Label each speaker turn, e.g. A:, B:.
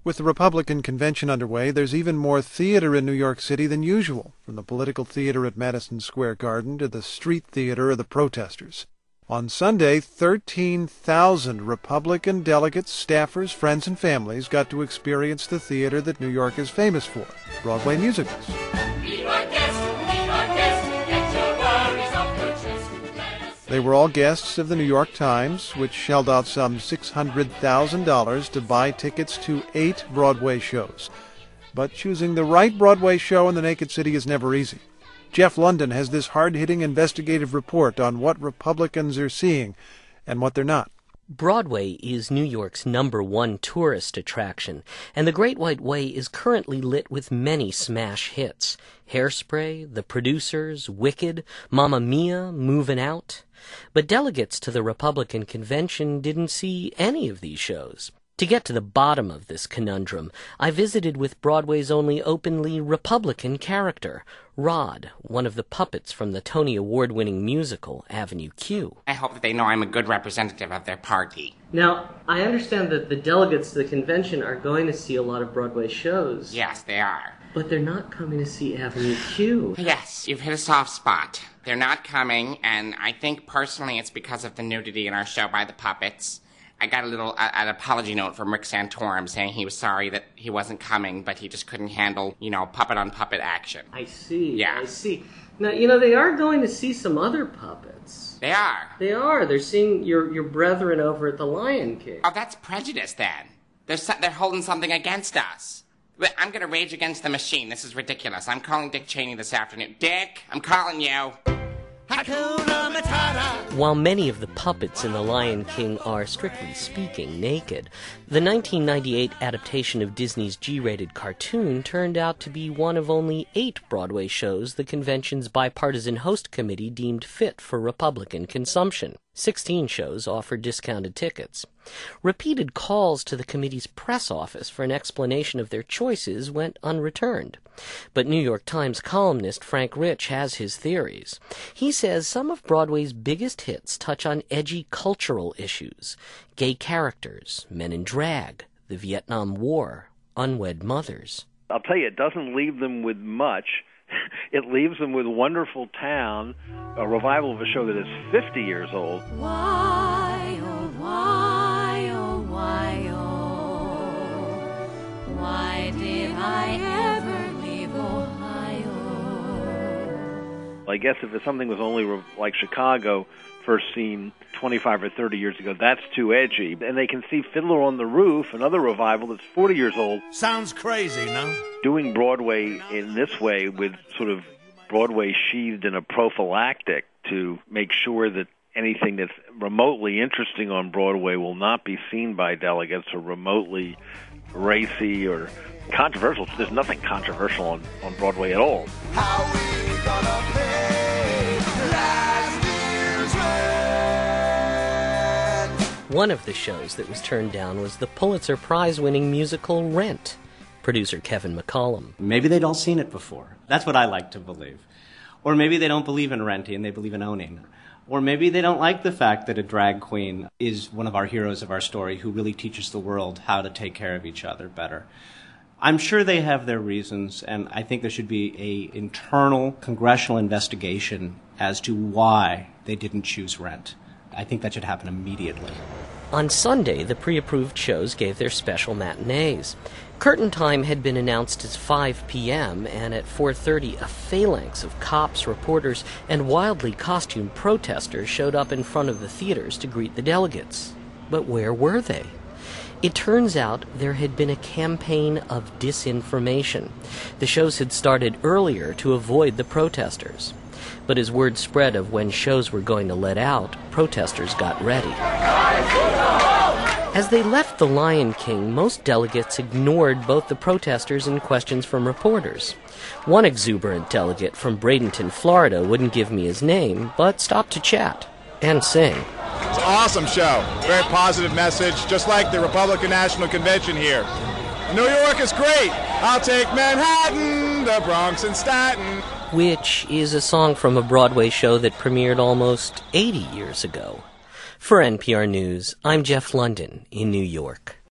A: With the Republican convention underway, there's even more theater in New York City than usual, from the political theater at Madison Square Garden to the street theater of the protesters. On Sunday, 13,000 Republican delegates, staffers, friends, and families got to experience the theater that New York is famous for, Broadway musicals. They were all guests of the New York Times, which shelled out some $600,000 to buy tickets to 8 Broadway shows. But choosing the right Broadway show in the Naked City is never easy. Jeff London has this hard-hitting investigative report on what Republicans are seeing and what they're not.
B: Broadway is New York's #1 tourist attraction, and the Great White Way is currently lit with many smash hits. Hairspray, The Producers, Wicked, Mamma Mia, Movin' Out. But delegates to the Republican convention didn't see any of these shows. To get to the bottom of this conundrum, I visited with Broadway's only openly Republican character, Rod, one of the puppets from the Tony Award-winning musical Avenue Q.
C: I hope that they know I'm a good representative of their party.
B: Now, I understand that the delegates to the convention are going to see a lot of Broadway shows.
C: Yes, they are.
B: But they're not coming to see Avenue Q.
C: Yes, you've hit a soft spot. They're not coming, and I think personally it's because of the nudity in our show by the puppets. I got an apology note from Rick Santorum saying he was sorry that he wasn't coming, but he just couldn't handle, puppet-on-puppet action.
B: I see.
C: Yeah.
B: I see. Now, they are going to see some other puppets.
C: They are.
B: They are. They're seeing your brethren over at the Lion King.
C: Oh, that's prejudice, then. They're holding something against us. I'm going to rage against the machine. This is ridiculous. I'm calling Dick Cheney this afternoon. Dick, I'm calling you. Hakuna Matata.
B: While many of the puppets in The Lion King are, strictly speaking, naked, the 1998 adaptation of Disney's G-rated cartoon turned out to be one of only 8 Broadway shows the convention's bipartisan host committee deemed fit for Republican consumption. 16 shows offered discounted tickets. Repeated calls to the committee's press office for an explanation of their choices went unreturned. But New York Times columnist Frank Rich has his theories. He says some of Broadway's biggest hits touch on edgy cultural issues: gay characters, men in drag, the Vietnam War, unwed mothers.
D: I'll tell you, it doesn't leave them with much. It leaves them with Wonderful Town, a revival of a show that is 50 years old.
E: Why, oh, why, oh, why, oh, why did I ever leave Ohio?
D: I guess if something was only like Chicago, first seen 25 or 30 years ago, that's too edgy. And they can see Fiddler on the Roof, another revival that's 40 years old.
F: Sounds crazy, no?
D: Doing Broadway in this way, with sort of Broadway sheathed in a prophylactic to make sure that anything that's remotely interesting on Broadway will not be seen by delegates or remotely racy or controversial. There's nothing controversial on Broadway at all.
F: How we gonna pay last year's rent?
B: One of the shows that was turned down was the Pulitzer Prize-winning musical Rent. Producer Kevin McCollum.
G: Maybe they'd all seen it before. That's what I like to believe. Or maybe they don't believe in renting and they believe in owning. Or maybe they don't like the fact that a drag queen is one of our heroes of our story who really teaches the world how to take care of each other better. I'm sure they have their reasons, and I think there should be an internal congressional investigation as to why they didn't choose Rent. I think that should happen immediately.
B: On Sunday, the pre-approved shows gave their special matinees. Curtain time had been announced as 5 p.m., and at 4:30, a phalanx of cops, reporters, and wildly costumed protesters showed up in front of the theaters to greet the delegates. But where were they? It turns out there had been a campaign of disinformation. The shows had started earlier to avoid the protesters. But as word spread of when shows were going to let out, protesters got ready. As they left the Lion King, most delegates ignored both the protesters and questions from reporters. One exuberant delegate from Bradenton, Florida, wouldn't give me his name, but stopped to chat and sing.
H: It's an awesome show. Very positive message, just like the Republican National Convention here. New York is great. I'll take Manhattan, the Bronx, and Staten.
B: Which is a song from a Broadway show that premiered almost 80 years ago. For NPR News, I'm Jeff London in New York.